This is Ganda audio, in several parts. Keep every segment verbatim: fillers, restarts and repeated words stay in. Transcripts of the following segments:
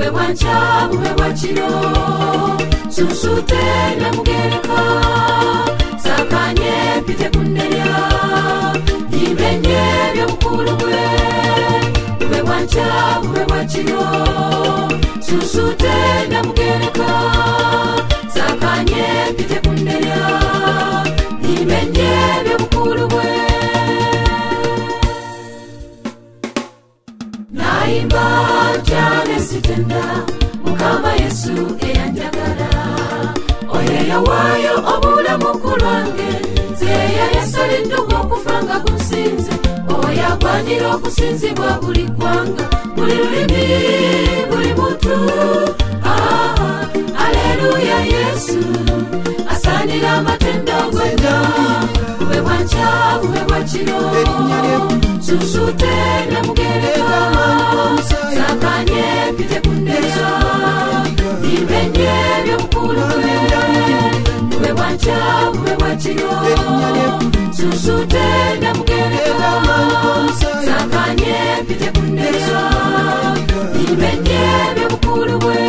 bube bwanca bube bwakiro susute na mugereka sakanye pite kundeya ibenye by'obukulu bwe bube bwanca bube bwakiro susute na mugereka sakanye pite kundeya ibenye by'obukulu bwe naimba jane sitenda mukama Yesu eyanjagala oyeya wayo obulamu kulwange zeya yasalidduka okufanga kunsinze oyagwanira okusinzibwa buli gwanga buli lulimi buli muntu ah, aleluya Yesu asanira amatendo gwenda bube bwanca bube bwakiro susute na mugereka sakanye pite kundeya ibenye by'obukulu bwe bube bwanca bube bwakiro susute na mugereka sakanye pite kundeya ibenye by'obukulu bwe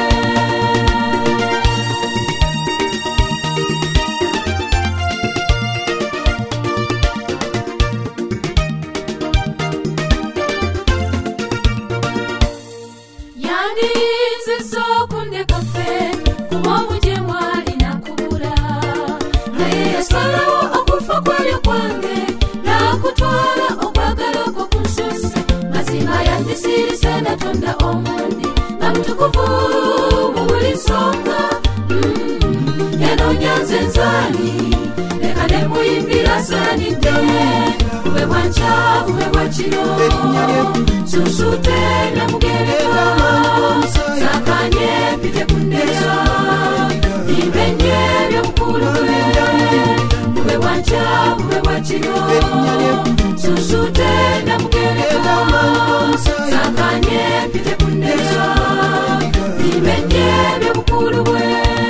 Tonda omundi namutukuvu mubuli nsonga yano nyanze nzali leka nemuyimbira sanidde bube bwanca bube bwakiro susute na mugereka sakanye pite kundeya ibenye by'obukulu bwe bube bwanca bube bwakiro susute na mugereka sakanye pite kundeya ibenye by'obukulu bwe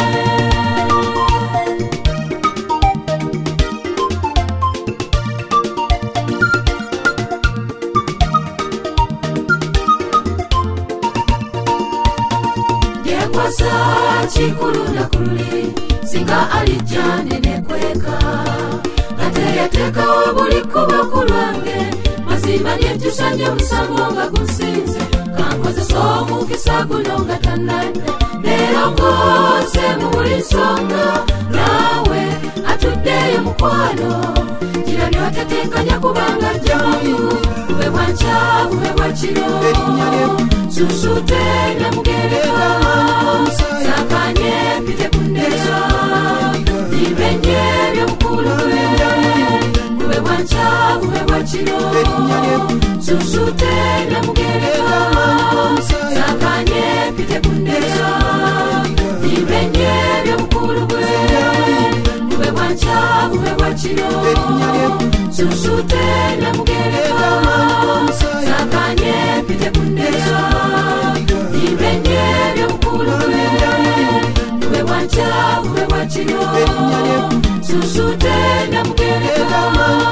yekwasa kikulu nakululi singa alijjane nekweka ateyatekawo buli kuba kulwange mazima lyetusanye omusango nga gusinze kankozesa omukisa guno nga tanadda leero ngose mu buli nsonga naawe atuddeyo mukwano gira lyotateekanya kubanga jjamu bube bwanca bube bwakiro susute na mugereka sakanye pite kundeya ibenye by'obukulu bwe bube bwanca bube bwakiro susute na mugereka sakanye pite kundeya ibenye by'obukulu bwe bube bwanca bube bwakiro susute na mugereka sakanye pite kundeya ibenye by'obukulu bwe bube bwanca bube bwakiro susute na mugereka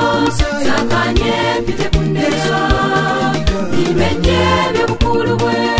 sakanye pite kundeya ibenye by'obukulu bwe